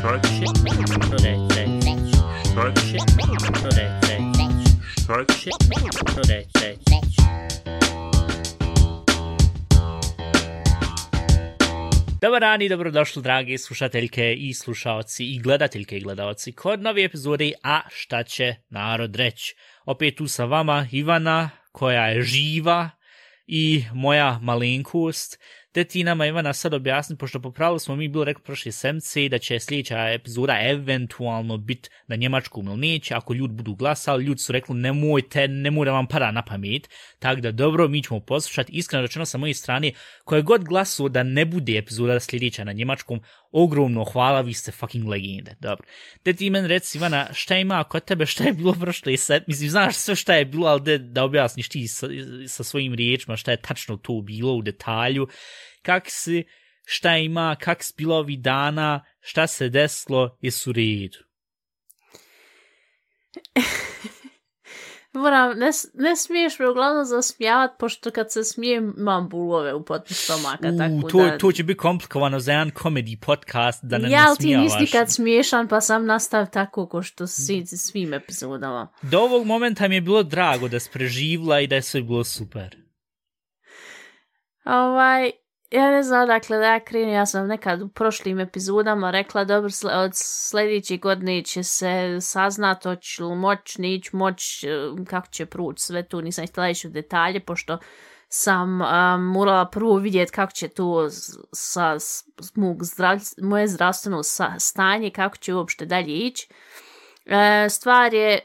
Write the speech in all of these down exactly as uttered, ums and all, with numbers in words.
Talk shit. No, that, that. Talk shit. No, that, that. Talk shit. No, that, that. Dobar dan i dobrodošli, dragi slušateljke i slušaoci i gledateljke i gledalci kod nove epizode A šta će narod reći. Opet tu sa vama Ivana koja je živa i moja malenkost. Te ti nama Ivana sad objasni, pošto po pravilu smo mi bili rekli prošle sedmice da će sljedeća epizoda eventualno biti na njemačkom ili neće, ako ljudi budu glasali. Ljudi su rekli nemojte, nemoj da vam pada na pamet, tako da dobro, mi ćemo poslušati. Iskreno rečeno sa moje strane, koje god glasuje da ne bude epizoda sljedeća na njemačkom, ogromno hvala, vi ste fucking legende. Dobro. Te ti meni reci Ivana, šta ima kod tebe, šta je bilo prošle sedmice, mislim znaš sve šta je bilo, ali de, da objasniš ti sa, sa svojim riječima šta je tačno to bilo u detalju. Kak si, šta ima, kak si bilo ovih dana, šta se desilo, jesu u redu? Moram, ne, ne smiješ me uglavnom zasmijavati, pošto kad se smijem imam bulove u potpu stomaka. U, tako to, da... to će biti komplikovano za jedan comedy podcast da ne ja, nasmijavaš. Ja, ti nisi kad smiješan, pa sam nastav tako ko što si svim epizodama. Do ovog momenta mi je bilo drago da si preživla i da je sve bilo super. Ovaj... Ja ne znam, dakle, da ja krenem, ja sam nekad u prošlim epizodama rekla, dobro, od sljedeće godine će se saznat, hoće li moć, neće moć, kako će proći sve tu, nisam htjela ići u detalje, pošto sam um, morala prvo vidjeti kako će to sa zdrav, moje zdravstveno stanje, kako će uopšte dalje ići. E, stvar je,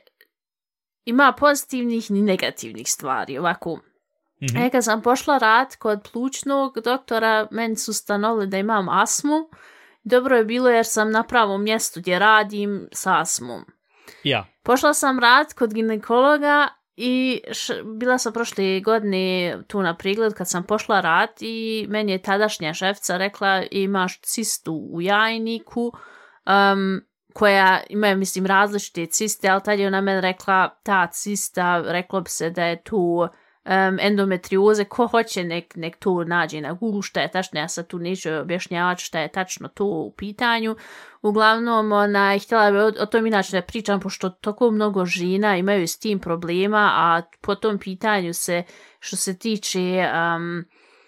ima pozitivnih i negativnih stvari, ovako. Mm-hmm. E, kad sam pošla rad kod plućnog doktora, meni su stanovili da imam astmu. Dobro je bilo jer sam na pravom mjestu gdje radim s astmom. Ja. Pošla sam rad kod ginekologa i š, bila sam prošle godine tu na pregled kad sam pošla rad i meni je tadašnja šefica rekla imaš cistu u jajniku um, koja ima, mislim, različite ciste, ali tad je ona meni rekla ta cista, reklo bi se da je tu Um, endometrioze, ko hoće nek, nek to nađe na Google šta je tačno, ja sad tu neću objašnjavati šta je tačno to u pitanju. Uglavnom, ona je htjela bi o, o tom inače da pričam, pošto toliko mnogo žena imaju s tim problema, a po tom pitanju se, što se tiče, um,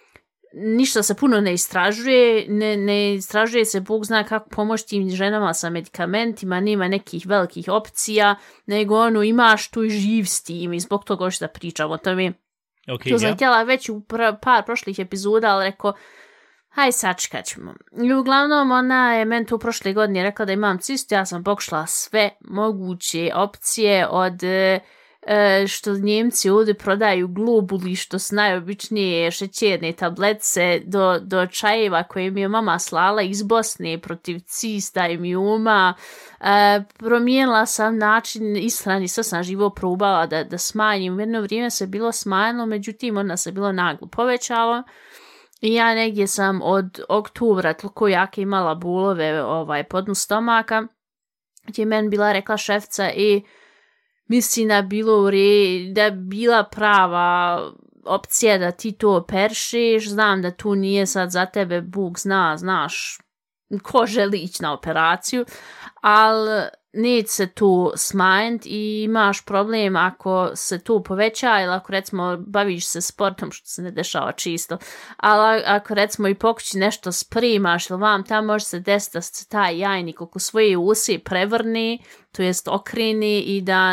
ništa se puno ne istražuje, ne, ne istražuje se, Bog zna kako pomoći tim ženama sa medikamentima, nema nekih velikih opcija, nego ono, imaš tu i živ s tim i zbog toga hoću da pričam o tome. Okay, to sam yeah. htjela već u pr- par prošlih epizoda, ali rekao, haj sačekat ćemo. I uglavnom ona je meni tu prošle godine rekla da imam cistu, ja sam pokušala sve moguće opcije od e, što Njemci ovdje prodaju globuli, što su najobičnije šećerne tabletice, do, do čajeva koje mi je mama slala iz Bosne protiv cista i mijuma. E, promijenila sam način ishrane, sve sam živo probala da, da smanjim. Jedno vrijeme se bilo smanjilo, međutim ona se bilo naglo povećala. I ja negdje sam od oktobra toliko jake imala bolove ovaj, podnu stomaka, gdje je meni bila rekla šefica i mislim da bilo u re, da je bila prava opcija da ti to operišeš, znam da tu nije sad za tebe, Bog zna, znaš ko želi ići na operaciju, ali neće se tu smanjiti i imaš problem ako se tu poveća ili ako recimo baviš se sportom, što se ne dešava čisto, ali ako recimo i pokući nešto sprimaš ili vam tamo može se desiti da se taj jajnik oko svoje usi prevrni, to jest okreni i da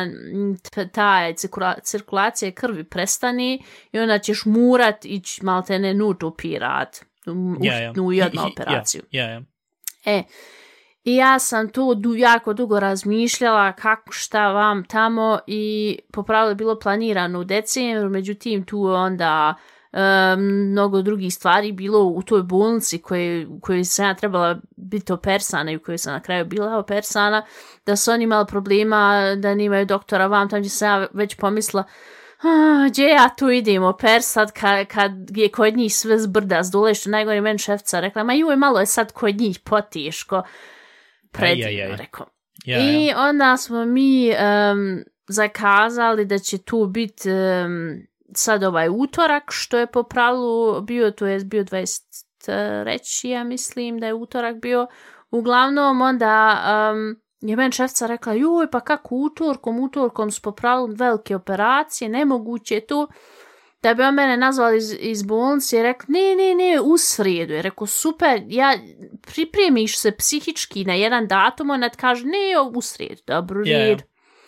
ta cirkulacija krvi prestane i onda ćeš murat ići malo te ne nut upirat u, yeah, yeah. u jednu operaciju. Yeah, yeah, yeah. E, i ja sam tu du, jako dugo razmišljala kako šta vam tamo i po pravilu je bilo planirano u decembru, međutim tu onda um, mnogo drugih stvari bilo u toj bolnici koje, u kojoj sam ja trebala biti opersana i u kojoj sam na kraju bila opersana, da su oni imali problema, da nemaju doktora vam, tam gdje sam ja već pomislila ah, gdje ja tu idem opersat kad, kad je kod njih sve zbrda zdole, što najgore meni šefca rekla, ma joj, malo je sad kod njih poteško. Predivno, rekao. Ja, I ja. onda smo mi um, zakazali da će tu biti um, sad ovaj utorak, što je po pravilu bio, to je bio dvadeset treći ja mislim da je utorak bio, uglavnom onda um, je meni šefca rekla, joj, pa kako utorkom, utorkom su popravili velike operacije, nemoguće je to. Da bi on mene nazvali iz, iz bolnice i rekao, ne, ne, ne, u srijedu. Je rekao, super, ja, pripremiš se psihički na jedan datum, on kaže, ne, u srijedu, dobro, yeah. red.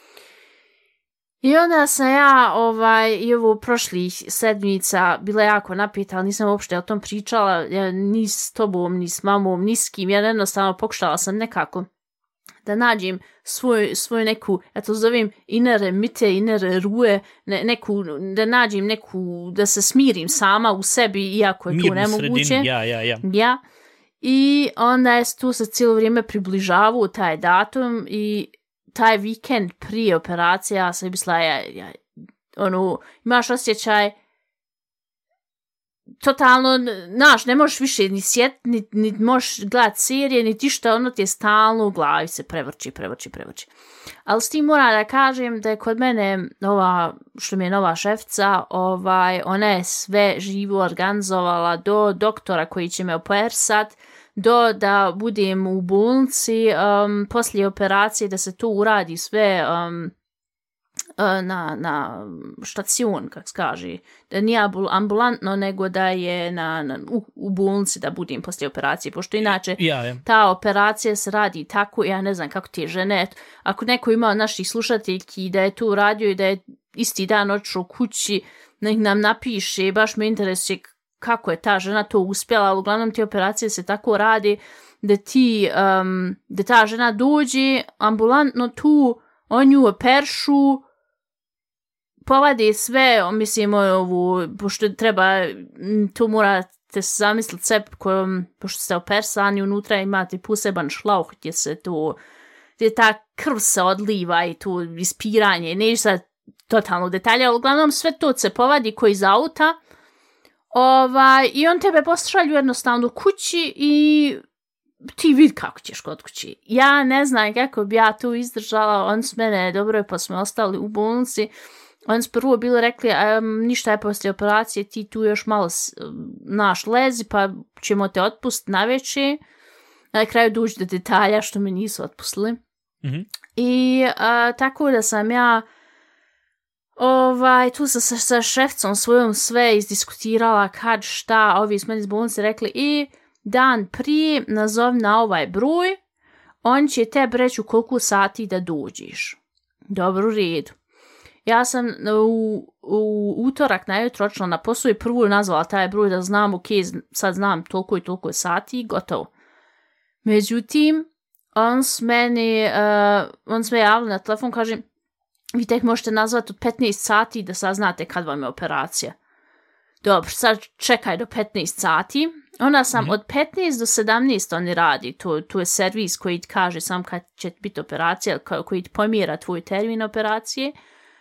I onda sam ja, ovaj, i ovo prošlih sedmica bila jako napita, ali nisam uopšte o tom pričala, ja, ni s tobom, ni s mamom, ni s kim, ja jednostavno pokušala sam nekako da nađem svoju, svoju neku, ja to zovem inner mitte, inner ruhe, ne, neku, da nađem neku, da se smirim sama u sebi, iako je mirnu to nemoguće. Sredinu, ja, ja, ja. Ja. I onda je tu se cijelo vrijeme približavao taj datum i taj vikend prije operacije, ja sam mislila, ja, ja, ono, imaš osjećaj, totalno, znaš, ne možeš više ni sjetiti, ni, ni možeš gledati serije, ni ti što, ono ti je stalno u glavi se prevrći, prevrći, prevrći. Ali s tim moram da kažem da je kod mene ova, što mi je nova šefca, ovaj, ona je sve živo organizovala do doktora koji će me opersat, do da budem u bolnici, um, poslije operacije da se to uradi sve um, na, na štacion, kako se kaže, da nije ambulantno, nego da je na, na, u, u bolnici da budem poslije operacije, pošto inače ja, ja. ta operacija se radi tako, ja ne znam kako te žene, ako neko ima od naših slušateljki da je to uradio i da je isti dan odšao kući, nek nam napiše, baš me interesuje kako je ta žena to uspjela, ali uglavnom te operacije se tako radi da ti, um, da ta žena dođe ambulantno tu, on ju operšu, povade sve, mislim, ovu, pošto treba, tu morate zamisliti sebe, kojom, pošto ste opersani, unutra imate poseban šlauh gdje se to, gdje ta krv se odliva i tu ispiranje, neće sad totalno detalje, ali uglavnom sve to se povadi koji iz auta, ovaj, i on tebe pošalju jednostavno kući i ti vidi kako ćeš kod kući. Ja ne znam kako bi ja tu izdržala, on s mene, dobro, pa smo ostali u bolnici. Oni su prvo bili rekli, um, ništa je poslije operacije, ti tu još malo naš lezi, pa ćemo te otpustiti na večer. Na kraju dođu do detalja što me nisu otpustili. Mm-hmm. I uh, tako da sam ja ovaj, tu sa, sa, sa šefcom svojom sve izdiskutirala kad, šta, ovi smo iz bolnice rekli i dan prije nazovi na ovaj broj, on će tebi reći u koliko sati da dođeš. Dobro, u redu. Ja sam u, u utorak najutro odšla na posao i prvo nazvala taj broj da znam, ok, sad znam toliko i toliko sati i gotovo. Međutim, on s meni, uh, on s me javio na telefon, kaže, vi tek možete nazvati od petnaest sati da saznate kad vam je operacija. Dobro, sad čekaj do petnaest sati. Onda sam mm-hmm. od petnaest do sedamnaest oni radi, to, to je servis koji ti kaže sam kad će biti operacija, koji ti pomjera tvoj termin operacije.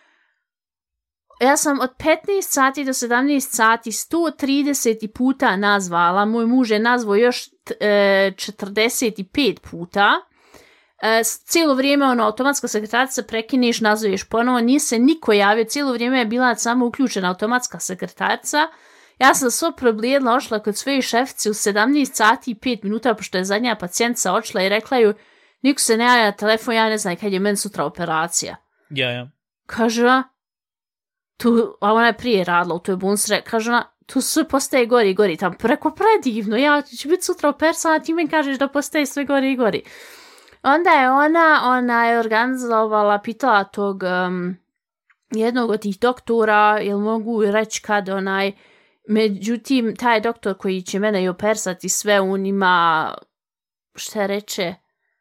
Ja sam od petnaest sati do sedamnaest sati sto trideset puta nazvala, moj muž je nazvao još e, četrdeset pet puta. E, cijelo vrijeme ono, automatska sekretarica prekineš, nazoveš ponovo, nije se niko javio, cijelo vrijeme je bila samo uključena automatska sekretarica. Ja sam svo problijedla, ošla kod svoje šefice u sedamnaest sati i pet minuta, pošto je zadnja pacijentica ošla i rekla ju, niko se ne javlja na telefon, ja ne znam kad je meni sutra operacija. Ja, ja. Kaže ona, tu, a ona je prije radila u toj bolnici, kaže ona, tu sve postaje gori i gori, tam preko predivno, ja ću biti sutra operisana, ti mi kažeš da postaje sve gori i gori. Onda je ona, ona je organizovala, pitala tog um, jednog od tih doktora, jel mogu reći kad onaj, međutim, taj doktor koji će mene i operisati sve, on ima, šta reče,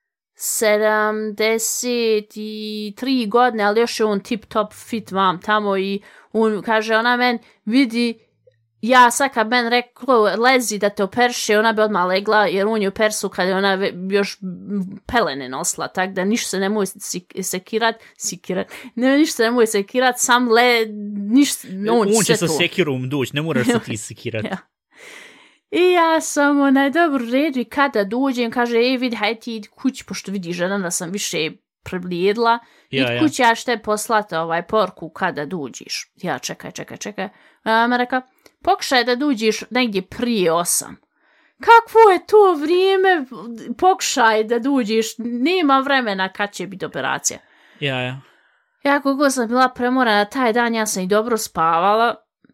sedamdeset tri godine, ali još je on tip top fit vam tamo i on kaže, ona men vidi, ja sad kad men reklo lezi da te operiše, ona bi odmah legla jer on je opersu kad je ona još pelene nosila, tak da ništa se ne može sekirat, sekirat, ne, ništa se ne može sekirat, sam le, ništa, on, on će sa to. sekirom doći, ne moraš se ti sekirat. Ja. I ja sam onaj dobro redu i kada dođem, kaže, ej vidi, hajde ti idi kući, pošto vidi žena da sam više preblijedla, ja, idi kući, ja ću te poslati ovaj porku kada dođeš. Ja čekaj, čekaj, čekaj. Ona me reka, pokušaj da dođeš negdje prije osam. kakvo je to vrijeme, pokušaj da dođeš, nema vremena kad će biti operacija. Ja, ja. Ja koliko sam bila premorana taj dan, ja sam i dobro spavala,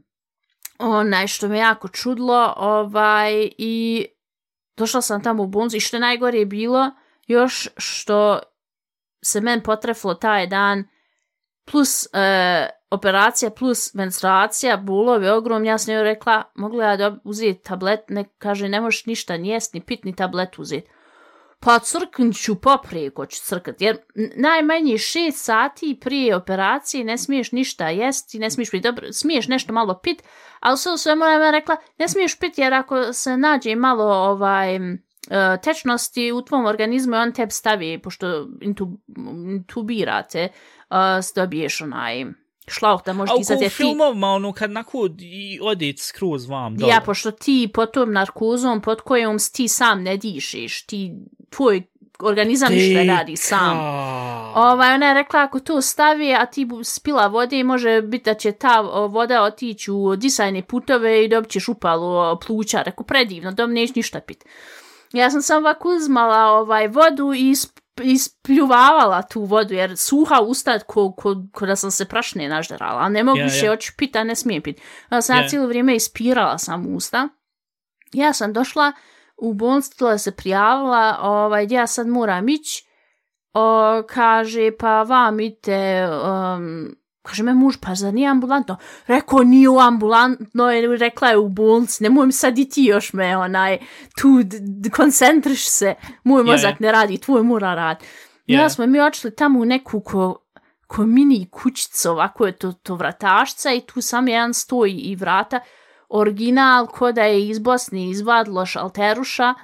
onaj što me jako čudlo, ovaj, i došla sam tamo u bolnicu i što najgore je bilo, još što se men potrefilo taj dan, plus e, operacija, plus menstruacija, bulove ogromni, ja sam joj rekla, mogla ja da uzeti tablet, ne, kaže, ne možeš ništa ni jest, ni pit, ni tablet uzeti. Pa crknut ću poprijeko ću crkat, jer najmanje šest sati prije operacije ne smiješ ništa jesti, ne smiješ pit, dobro, smiješ nešto malo pit, ali sve u svemu je rekla, ne smiješ pit jer ako se nađe malo ovaj, tečnosti u tvom organizmu, on tebe stavi, pošto intubirate, uh, dobiješ onaj šlauh da možeš izazeti. A u filmovima, ono, kad nakon i ode skroz vam dole. Ja, pošto ti pod tom narkozom, pod kojom ti sam ne dišeš, ti, tvoj organizam ništa radi sam. Ovaj, ona je rekla, ako to stavi, a ti spila vode, može biti da će ta voda otići u disajne putove i dobit ćeš upalo pluća. Rekao, predivno, dom neš ništa pit. Ja sam sam ovako uzmala ovaj, vodu i ispljuvavala tu vodu, jer suha usta ko, ko, ko da sam se prašne nažderala, a ne mogu yeah, više yeah. oći pit, a ne smijem pit. Ja sam yeah. ja cijelo vrijeme ispirala sam usta. Ja sam došla u bolnicu, da se prijavila, ovaj, gdje ja sad moram ići, o, kaže, pa vam idete, um, kaže me muž, pa za nije ambulantno? Rekao, nije u ambulantno, rekla je u bolnici, nemoj mi sad i ti još me, onaj, tu, d- d- koncentriš se, moj mozak yeah. ne radi, tvoj mora rad. Yeah. Ja smo mi očeli tamo u neku ko, ko mini kućicu, ovako je to, to vratašca i tu sam jedan stoji i vrata, original, ko da je iz Bosne izvadilo šalteruša.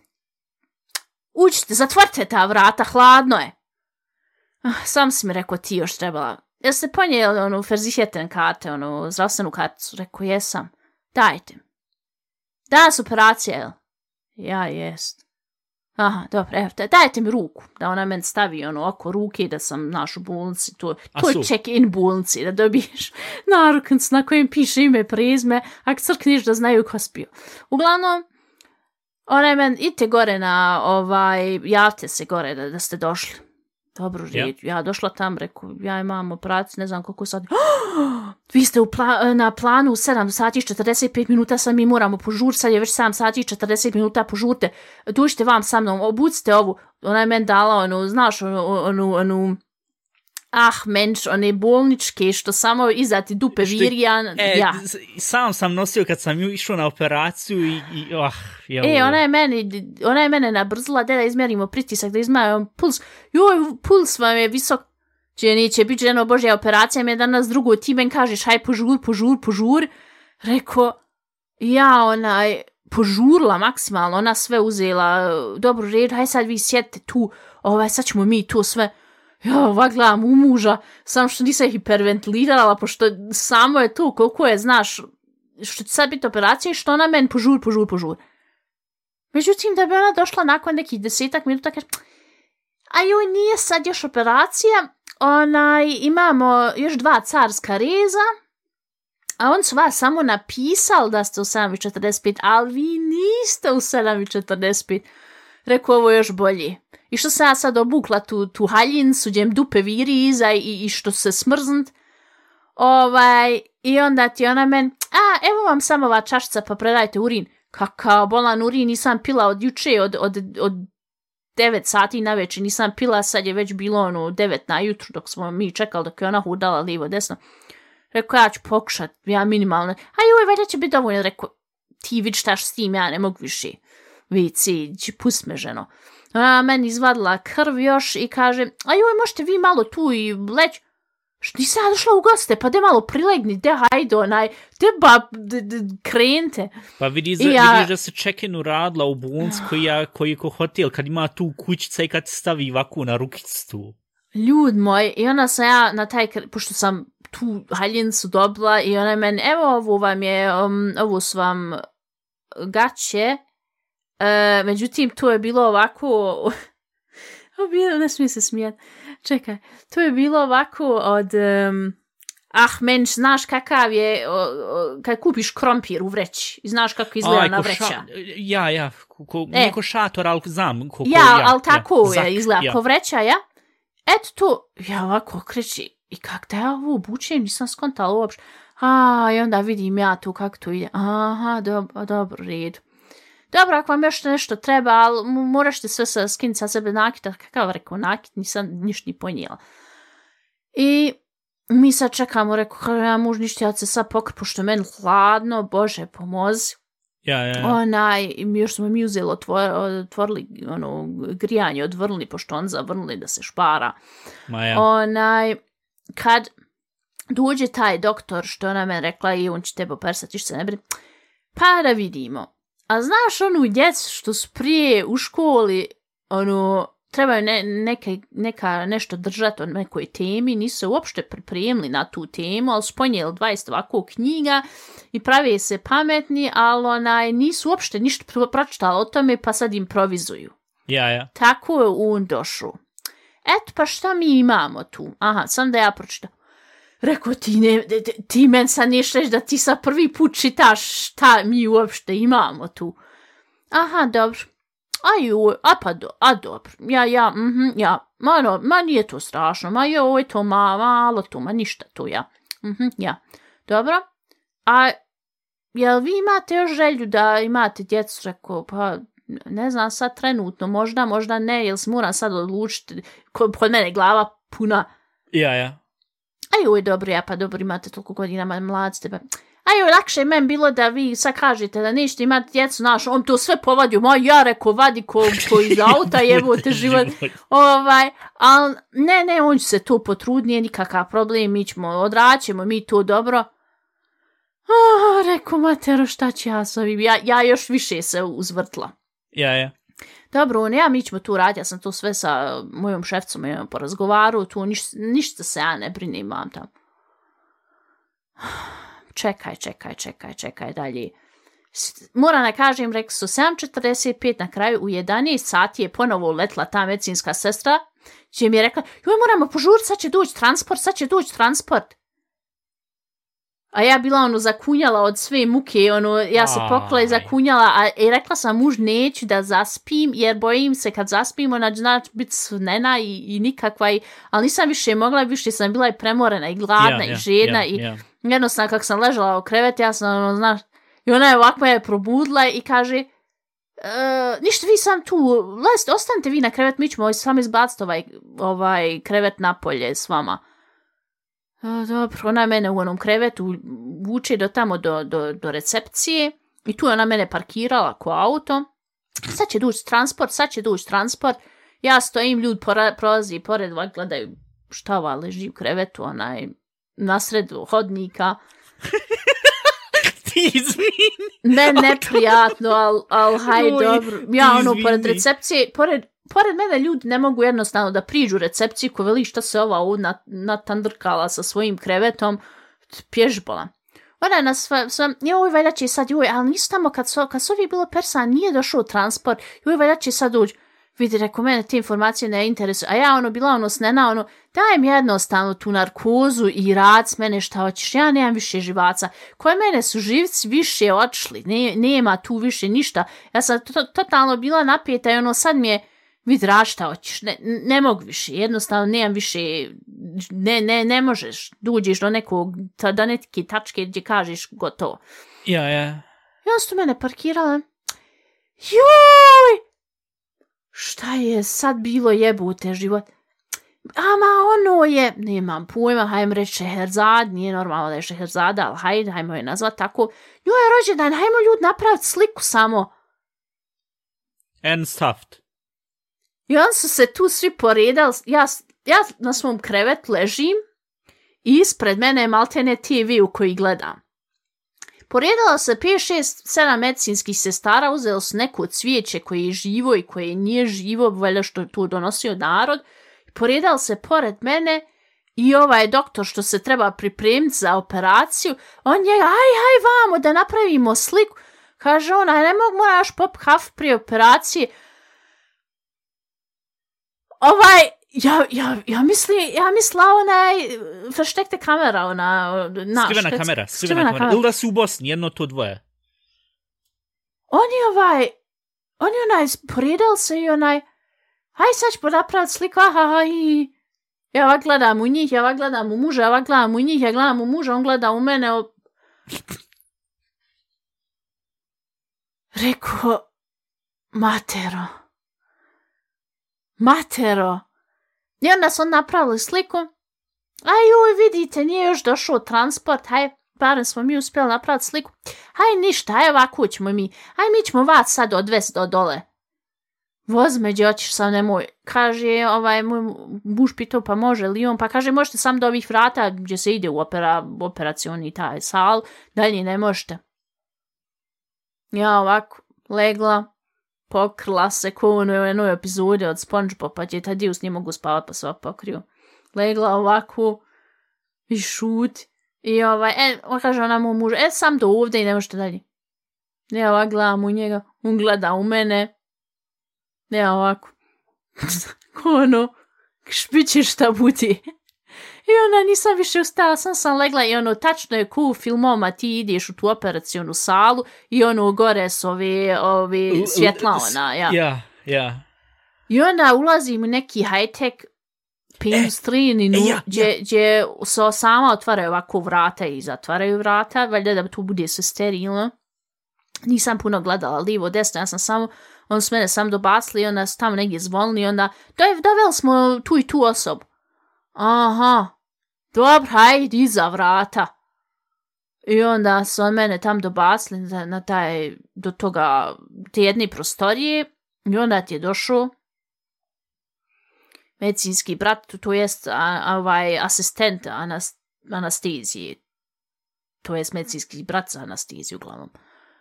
Uđite, zatvorite ta vrata, hladno je. Sam si mi rekao, ti još trebala. Jeste ponijeli onu Versicherten karte, onu zdravstvenu karticu? Rekao, jesam. Dajte. Danas operacija, jel? Ja, jest. Aha, dobro, evo, dajte mi ruku, da ona meni stavi ono oko ruke, da sam naš u bolnici, to, to je check-in bolnici, da dobiješ naruknicu na kojem piše ime, prezime, ako crkniš da znaju ko spio. Uglavnom, ona je meni, idite gore na, ovaj, javite se gore da, da ste došli. Dobro, red, yeah. ja došla tam, reku, ja imam operaciju, ne znam koliko sad, oh, vi ste u pla- na planu u sedam sati i četrdeset pet minuta, sad mi moramo požuriti, sad je već sedam sati i četrdeset minuta, požurite, dužite vam sa mnom, obucite ovu, ona je meni dala, onu, znaš, onu, onu, onu, ah, menš, one bolničke, što samo izati dupe virija, e, ja. Sam sam nosio kad sam išao na operaciju i, i oh, je E, ona je meni, ona je mene nabrzila, da izmjerimo pritisak, da izmjerimo puls, joj, puls vam je visok, će neće biti ženo božja operacija, mi je danas drugo, ti men kažeš, haj požur, požur, požur, rekao, ja onaj, požurla maksimalno, ona sve uzela, dobro red, haj sad vi sjedite tu, ovaj, sad ćemo mi to sve, ja ovak gledam u muža, sam što nisam hiperventilirala, pošto samo je to koliko je, znaš, što će sad biti operacija i što ona men požur, požur, požur. Međutim, da bi ona došla nakon nekih desetak minuta, kaže, a joj, nije sad još operacija, onaj, imamo još dva carska reza, a on su vas samo napisali da ste u sedam i četrdeset pet, ali vi niste u sedam i četrdeset pet. Rekao, ovo još bolje. I što sam ja sad obukla tu, tu haljincu, gdje dupe viri iza i, i što se smrznut. Ovaj, i onda ti ona men, a, evo vam samo ova čašica, pa predajte urin. Kakao bolan urin, nisam pila od juče, od, od, od devet sati na večer, nisam pila, sad je već bilo ono devet na jutru, dok smo mi čekali, dok je ona hudala lijevo desno. Rekao, ja ću pokušat, ja minimalno. A joj, valjda će biti dovoljno. Rekao, ti vidi šta s tim, ja ne mogu više. Vici, pust me ženo. Ona meni izvadila krv još i kaže, a joj, možete vi malo tu i leć. Što nisi ja došla u goste, pa de malo prilegni, de hajde onaj, de ba, de, de, krenite. Pa vidiš, ja, vidiš da se check-in uradila u bolnici koji je koji ko hotel, kad ima tu kućica i kad stavi ovako na rukicu tu. Ljud moj, i ona sam ja na taj, pošto sam tu haljincu dobila i ona meni, evo ovo vam je, um, ovo su vam gaće, uh, međutim to je bilo ovako, ne smije se smijati, čekaj, to je bilo ovako od um, ah, menš, znaš kakav je, o, o, kad kupiš krompir u vreći, znaš kako izgleda Aj, na ko vreća. ša, ja, ja, ko, ko, E. nije ko šator, ali znam. Ko, ko, Ja, ja, ali tako ja, je, izgleda, ja. ko vreća, ja. Eto to, ja ovako okreći, i kak da ja ovo obučem, nisam skontala uopšte. A, i onda vidim ja tu kako to ide. Aha, dobro, dobro, redu. Dobro, ako vam još nešto treba, ali moraš te sve sa, skinuti sa sebe nakita, kakav rekao nakit, nisam ništa ni ponijela. I mi sad čekamo, rekao, ja muž ništa, ja se sad pokr, pošto je meni hladno, Bože, pomozi. Ja, ja, ja. Onaj, još smo mi uzeli, otvor, otvorili ono, grijanje, odvrnuli, pošto on zavrnuli da se špara. Ma ja. Onaj, kad dođe taj doktor, što ona meni rekla, i on će tebe opersati, što se ne brini, pa da vidimo. A znaš onu djecu što su prije u školi, ono, trebaju ne, neka, neka nešto držati o nekoj temi, nisu se uopšte pripremili na tu temu, ali su ponijeli dvadeset ovako knjiga i pravi se pametni, ali onaj, nisu uopšte ništa pročitali o tome, pa sad improvizuju. Ja, ja. Tako je on došao. Eto, pa šta mi imamo tu? Aha, sam da ja pročitam. Rekao, ti, ne, ti men sad neš reći da ti sad prvi put čitaš šta mi uopšte imamo tu. Aha, dobro. A joj, a pa do, a dobro. Ja, ja, mhm, ja. Ma, no, ma nije to strašno. Ma joj, to ma, malo to, ma ništa tu, ja. Mhm, ja. Dobro. A jel vi imate još želju da imate djecu? Rekao, pa ne znam sad trenutno, možda, možda ne, jel se moram sad odlučiti. Kod, kod mene glava puna. Ja, ja. Ajoj, dobro, ja pa dobro, imate toliko godina mlad ste, pa... Ajoj, lakše je men bilo da vi sad kažete da nećete imati djecu, znaš, on to sve povadio, moj ja reko, vadi ko, ko iz auta, jebote život, ovaj, ali ne, ne, on će se to potruditi, nije nikakav problem, mi ćemo, odraćemo mi to dobro. Oh, reko, matero, šta ću ja s ovim, ja, ja još više se uzvrtla. Ja, ja. Dobro, on, ja mi ćemo tu raditi, ja sam to sve sa mojom šefcom ja po razgovaru, tu niš, ništa se ja ne brinim, imam tamo. Čekaj, čekaj, čekaj, čekaj, dalje. Moram da kažem, rekli su sedam četrdeset pet na kraju, u jedanaest sati je ponovo letla ta medicinska sestra, gdje mi je rekla, joj, moramo požuriti, sad će doći transport, sad će doći transport. A ja bila ono zakunjala od sve muke, ono, ja se pokla i zakunjala, a i rekla sam muž neću da zaspim, jer bojim se kad zaspim, ona znači biti svnena i, i nikakva, i, ali nisam više mogla, više sam bila i premorena i gladna yeah, i žedna yeah, yeah, i yeah. jednostavno kako sam ležala u krevet, ja sam ono, znaš, i ona je ovako je probudila i kaže, e, ništa, vi sam tu, lezite, ostanite vi na krevet, mi ćemo s vama izbaciti ovaj, ovaj krevet napolje s vama. O, dobro, ona mene u onom krevetu vuče do tamo do, do, do recepcije i tu je ona mene parkirala ko auto. Sad će doći transport, sad će doći transport. Ja stojim, ljud pora, prolazi pored, gledaju šta ova leži u krevetu, onaj nasred hodnika. Ti izvini. Ne, neprijatno, ali al, haj, dobro. Ja ono, pored recepcije, pored Pored mene ljudi ne mogu jednostavno da priđu u recepciju ko veli šta se ova ovdje natandrkala sa svojim krevetom, pježbola. Ona je na sve, sve joj, valjda će sad, joj, ali nisu tamo kad su, kad su ovi bilo persa, nije došao transport, joj, valjda će sad uđi. Vidi, reko, mene te informacije ne interesuju, a ja ono, bila ono snena, ono, daj mi jednostavno tu narkozu i rad s mene šta hoćeš, ja nemam više živaca, koje mene su živci više odšli, ne, nema tu više ništa, ja sam to, totalno bila napijeta i ono, sad mi je, vidi, rad šta hoćeš, ne, ne mogu više, jednostavno nemam više, ne, ne, ne možeš, dođeš do nekog, do neke tačke gdje kažeš gotovo. Ja, ja. I on su mene parkirala, joj! Šta je sad bilo jebute život? Ama ono je, nemam pojma, hajmo reći Šeherzad, nije normalno da je Šeherzada, ali hajde, hajmo je nazvat tako. Joj je rođendan, hajmo ljudi napraviti sliku samo. Ernsthaft. I on su se tu svi poredali, ja, ja na svom krevetu ležim i ispred mene je maltene te ve u koji gledam. Poredala se pet, šest, sedam medicinskih sestara, uzeli su neko cvijeće koje je živo i koje nije živo, valjda što je tu donosio narod. Poredali se pored mene i ovaj doktor što se treba pripremiti za operaciju, on je, aj, aj vamo da napravimo sliku. Kaže ona, ne mogu, moraš pop haf prije operacije. Ovaj, Ja, ja, ja mislim, ja misla onaj versteckte kamera, ona... Naš, skrivena kad, kamera, skrivena, skrivena kamera. kamera. Ili da si u Bosni, jedno to dvoje. On je ovaj, on je onaj, poredal se i onaj, haj sad ću napraviti sliku, aha, aha, i... Ja ovak gledam u njih, ja ovak gledam u muža, ja ovak gledam u njih, ja gledam u muža, on gleda u mene. O... Rekao, matero, matero. I onda su napravili sliku. Aj, joj, vidite, nije još došao transport, haj, barem smo mi uspjeli napraviti sliku. Haj, ništa, haj, ovako ćemo mi, haj, mi ćemo vas sad odvesti do dole. Vozme, gdje hoćeš sam, nemoj. Kaže, ovaj, moj muž pitao, pa može li on? Pa kaže, možete sam do ovih vrata gdje se ide u opera, operacioni taj sal, dalje ne možete. Ja ovako legla, pokrila se ko u jednoj epizodi od SpongeBoba, pa gdje taj dio s njim mogu spavati pa se pokriju. Legla ovako i šut. I ovaj, e, kaže ona mu mužu, e, sam do ovdje i ne možete dalje. Ja ovako gledam u njega, on gleda u mene. Ja ovako, ono, špići šta budi. I onda nisam više ustala, sam sam legla i ono, tačno je ko u filmoma, ti ideš u tu operacionu salu i ono, gore s ove, ove svjetla, ona, ja. Ja, ja. I onda ulazim u neki high-tech pinstrininu, e, ja, gdje, ja. gdje se sama otvaraju ovako vrata i zatvaraju vrata, valjda da tu bude sve sterilno. Nisam puno gledala lijevo, desno, ja sam samo, on s mene sam dobacili, onda su tamo negdje zvonili, onda, doveli smo tu i tu osobu. Aha, dobro, hajde, iza vrata. I onda su on mene tam dobacili na, na taj, do toga, te jedne prostorije, i onda ti je došao medicinski brat, to jest a, a, ovaj asistent anas, anestezije, to jest medicinski brat za anesteziju, uglavnom.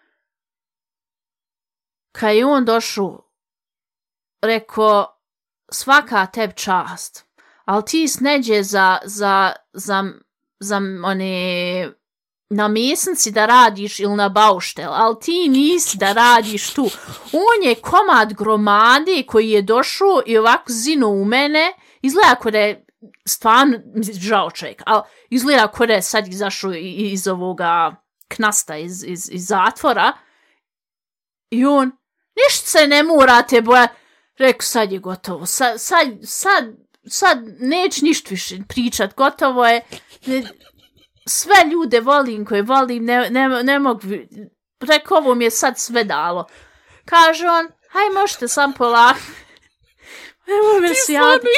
Kad je on došao, rekao, svaka tebi čast, ali ti sneđe za, za, za, za one na mesnici da radiš ili na bauštel, ali ti nisi da radiš tu. On je komad gromade koji je došao i ovako zinu u mene, izgleda kod je stvarno žao čovjek, ali izgleda kod je sad izašao iz ovoga knasta, iz, iz, iz zatvora i on, ništa se ne morate boja, rekao sad je gotovo, sad, sad, sad, sad neću ništa više pričat, gotovo je, ne, sve ljude volim koje volim, ne, ne, ne mogu, rekao ovo mi je sad sve dalo. Kaže on, haj možete sam polako. Evo me sjadno.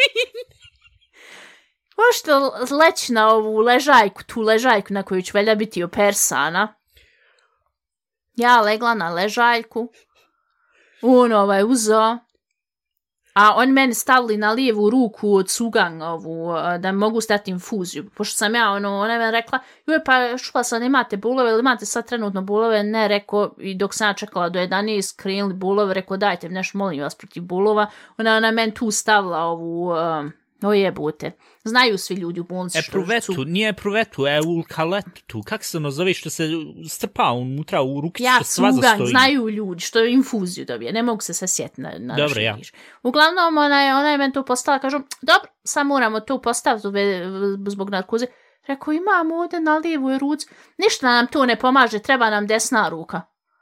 Možete leći na ovu ležajku, tu ležajku na koju ću velja biti opersana. Ja legla na ležaljku, on ovaj uzeo, a on meni stavili na lijevu ruku od cugang ovu, da mogu stati infuziju. Pošto sam ja, ono, ona me rekla, joj pa šla sam, imate bulove ili imate sad trenutno bulove? Ne, rekao, i dok sam ja čekala do jedanaest krenuli bulove, rekao, dajte mi nešto, molim vas, protiv bulova. Ona, ona meni tu stavila ovu, um, ojebute. Znaju svi ljudi u bolnici. E, pruvetu, nije pruvetu, e, ulkaletu, kak se ono zove što se strpa unutra u rukicu, ja, što svaza cugan, stoji. znaju ljudi što je infuziju dobije, ne mogu se se sjetiti na, na dobro, ja. Uglavnom, ona je, ona je meni to postala, kažu, dobro, sad moramo to postaviti zbog narkoze. Rekao, imamo ovdje na lijevoj ruci, ništa nam to ne pomaže, treba nam desna ruka.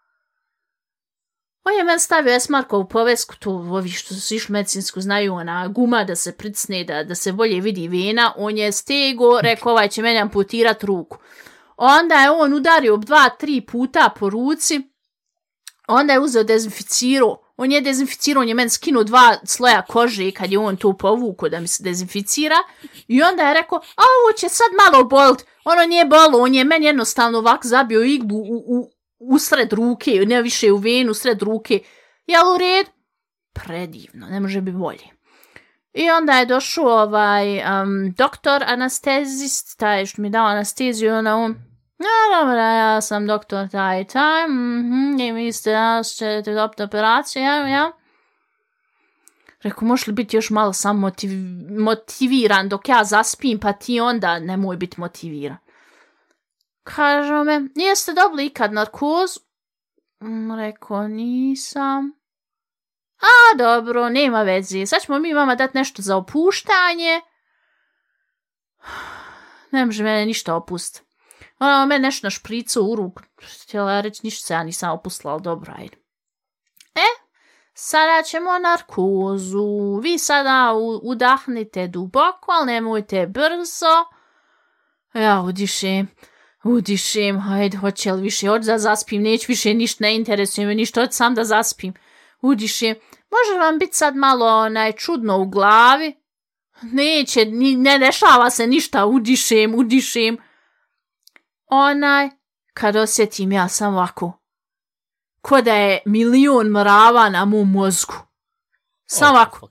On je meni stavio Esmarkovu povesku, to ovi što su išli medicinsku znaju, ona guma da se pricne, da, da se bolje vidi vena, on je stego, rekao ovaj će meni amputirati ruku. Onda je on udario dva, tri puta po ruci, onda je uzeo dezinficirao, on je dezinficirao, on je meni skinuo dva sloja kože kad je on to povukao da mi se dezinficira i onda je rekao, a ovo će sad malo bolit, ono nije bolo, on je meni jednostavno ovak zabio iglu u, u usred ruke, ne više u venu, usred ruke. Jel u red? Predivno, ne može biti bolje. I onda je došao ovaj um, doktor, anestezist, taj što mi dao anesteziju, onda on, no, dobro, ja sam doktor taj taj, mhm, i vi ste, ja ćete dobiti operaciju, ja, ja. Rekao, možeš li biti još malo sam motiv, motiviran dok ja zaspim, pa ti onda nemoj biti motiviran. Kaže me, jeste dobili ikad narkozu? Rekao, nisam. A, dobro, nema veze, sad ćemo mi vama dati nešto za opuštanje. Ne može mene ništa opustiti. Ona mene nešto na špricu u ruku. Htjela reći, ništa se ja nisam opustila, ali dobro, ajde. E, sada ćemo narkozu. Vi sada udahnite duboko, ali nemojte brzo. Ja udišem, udišem, hajde, hoće li više, hoće da zaspim, neću više, ništa ne interesuje me, ništa, hoće sam da zaspim. Udišem, može vam biti sad malo onaj čudno u glavi? Neće, ni, ne dešava se ništa, udišem, udišem. Onaj, kad osjetim ja sam ovako, ko da je milion mrava na mom mozgu. Sam ovako.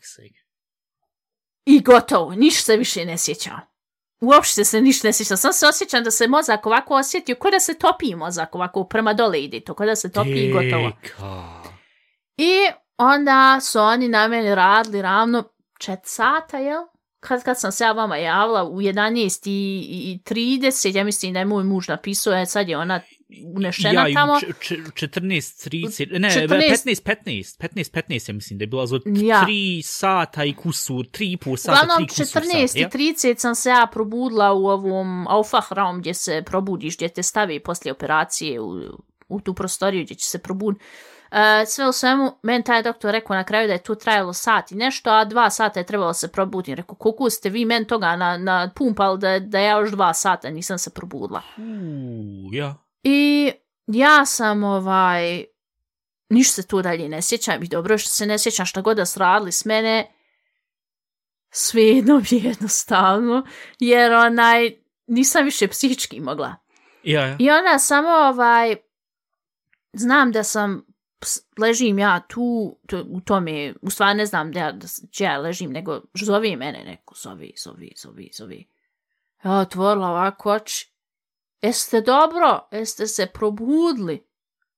I gotovo, ništa se više ne sjećam. Uopšte se ništa ne sjećam. Sam se osjećam da se mozak ovako osjetio, ko da se topi mozak ovako, prema dole ide to, ko da se topi i gotovo. I onda su oni na meni radili ravno četiri sata, jel? Kad, kad sam se ja vama javila u jedanaest i trideset, ja mislim da je moj muž napisao, je, sad je ona unešena ja, tamo. četrnaest trideset, ne, petnaest petnaest, petnaest petnaest, ja mislim da je bila za ja. tri sata i kusur, tri i pol sata, uglavnom, tri kusur sata. četrnaest i trideset sam se ja probudila u ovom Aufwachraum gdje se probudiš, gdje te stavi poslije operacije u, u tu prostoriju gdje će se probuditi. Uh, sve u svemu, meni taj doktor rekao na kraju da je tu trajalo sat i nešto, a dva sata je trebalo se probuditi. Rekao, koliko ste vi meni toga na, na pumpali da, da ja još dva sata nisam se probudila. Uh, ja. I ja sam ovaj, ništa se tu dalje ne sjećam i dobro što se ne sjećam šta god da su radili s mene, svejedno bi jednostavno, jer onaj, nisam više psihički mogla. Ja, ja. I onda samo ovaj, znam da sam ležim ja tu, to, u tome, u stvari ne znam da, da če ja ležim, nego zove mene neko, zove, zove, zove, zove. Ja otvorila ovako oči. Jeste dobro? Jeste se probudili?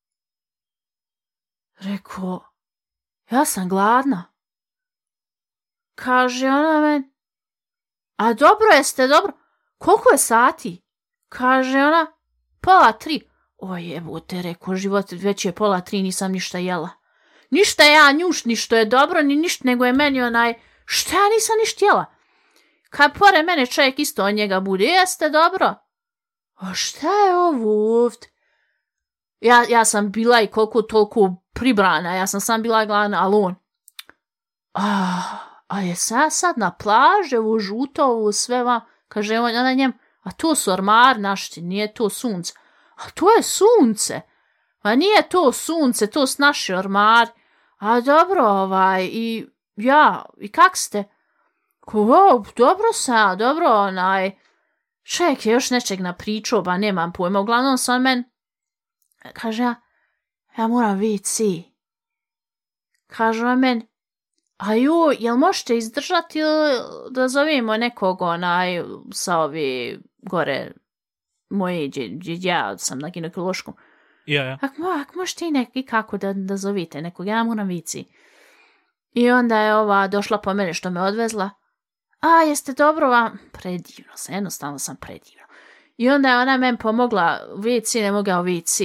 Rekao, ja sam gladna. Kaže ona meni, a dobro, jeste dobro? Koliko je sati? Kaže ona, pola tri. O jebote, rekao, život, već je pola tri, nisam ništa jela. Ništa ja njuš, ni što je dobro, ni ništa, nego je meni onaj, šta ja nisam ništa jela? Kad pored mene čovjek isto od njega bude, jeste dobro? A šta je ovo ovdje? Ja, ja sam bila i koliko toliko pribrana, ja sam sam bila gladna, ali on. A, a je sad, sad na plaže, ovo žuto, ovo sve vam, kaže on, ona njem, a to su ormar našti, nije to sunce. A to je sunce. Ma nije to sunce, to su naši ormari. A dobro, ovaj, i ja, i kak ste? Ko, o, dobro sam, dobro, onaj, čovjek je još nečeg napričao, ba nemam pojma, uglavnom sam men, kaže ja, ja moram ve ce. Kaže on men, a joj, jel možete izdržati ili da zovemo nekog, onaj, sa ove gore, moje, gdje ja sam na ginekološkom. Ja, ja. Ak, ak možete i neki kako da, da zovite nekog, ja moram ve ce. I onda je ova došla po mene što me odvezla. A, jeste dobro vam? Predivno sam, jednostavno sam predivno. I onda je ona meni pomogla, ve ce, ne mogao ve ce.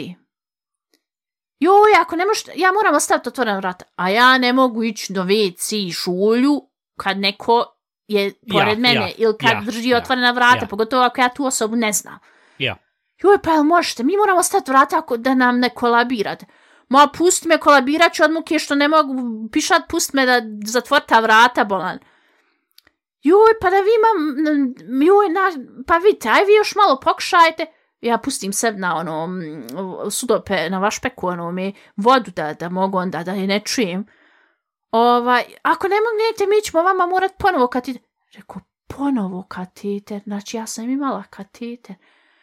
Joj, ako ne možete, ja moram ostaviti otvorena vrata. A ja ne mogu ići do ve ce šulju kad neko je pored ja, mene ja, ili kad ja, drži ja, otvorena vrata, ja. Pogotovo ako ja tu osobu ne znam. Ja. Joj, pa jel možete? Mi moramo stati vrata ako da nam ne kolabirate. Ma, pusti me, kolabirat ću od muke što ne mogu pišat, pusti me da zatvorta vrata, bolan. Joj, pa da vi imam, joj, na, pa vidite, aj vi još malo pokušajte. Ja pustim se na ono, sudope, na vašpeku, ono, mi vodu da, da mogu onda, da je ne čujem. Ovaj, ako ne mognete, mi ćemo vama morat ponovo kateter. Rekao, ponovo kateter, znači ja sam imala kateter.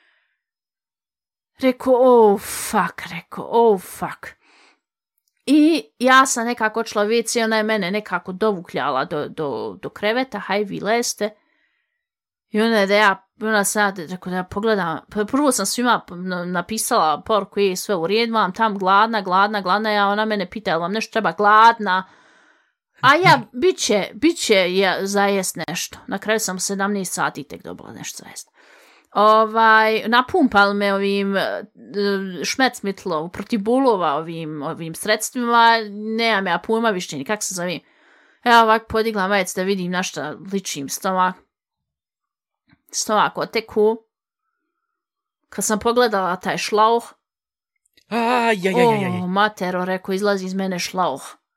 Rekao, oh fuck, rekao, oh fuck. I ja sam nekako odšla ve ce, ona je mene nekako dovukljala do, do, do kreveta, haj vi leste. I onda je da ja, ona sad, rekao da ja pogledam, prvo sam svima napisala poruku, je sve u redu, vam tam gladna, gladna, gladna, ja, ona mene pita, jel vam nešto treba gladna? A ja, bit će, bit će ja, za jest nešto. Na kraju sam sedamnaest sati tek dobila nešto za jest. Ovaj, napumpali me ovim šmecmitlov, protiv bulova ovim, ovim sredstvima, nemam ja pojma više ni kak se zovem. Ja ovak podigla majec da vidim na šta ličim stomak. Stomak oteku. Kad sam pogledala taj šlauh, A, ja, ja, ja, ja. o, matero, reko, izlazi iz mene šlauh.